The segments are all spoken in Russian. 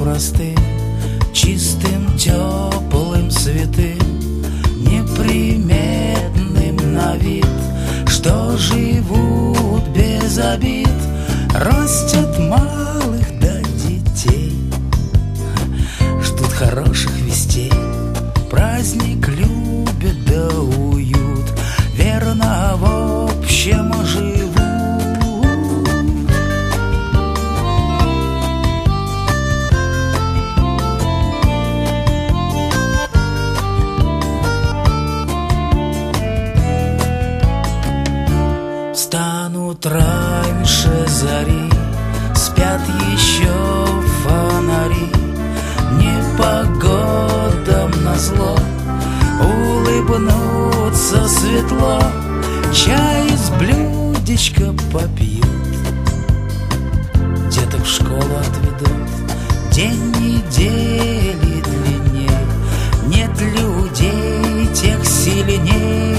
простым, чистым, теплым, святым, неприметным на вид, что живут без обид, растят малых до детей, ждут хороших вестей, праздник любят да уют, верно в общем живут. Встанут раньше зари, спят еще фонари, непогодам назло улыбнутся светло, чай из блюдечка попьют, деток в школу отведут, день недели длинней, нет людей тех сильней.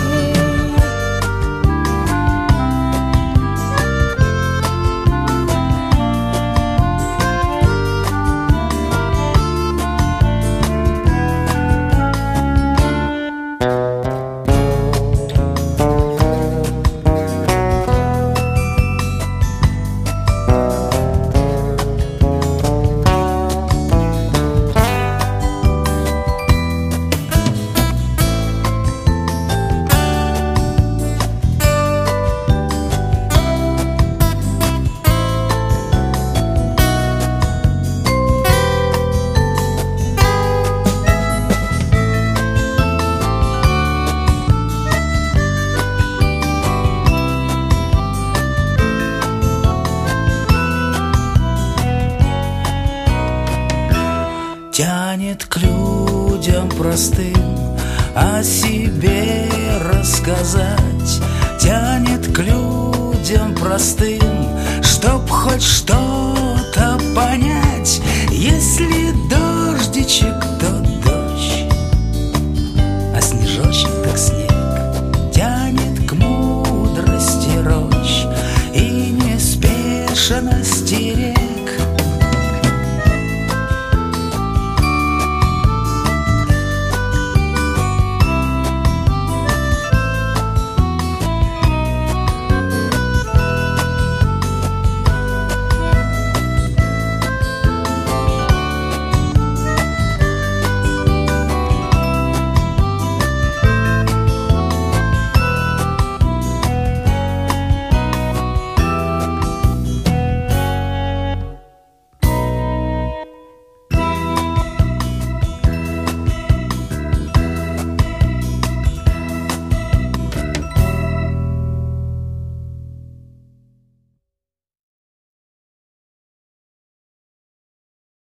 Тянет к людям простым о себе рассказать, тянет к людям простым, чтоб хоть что-то понять.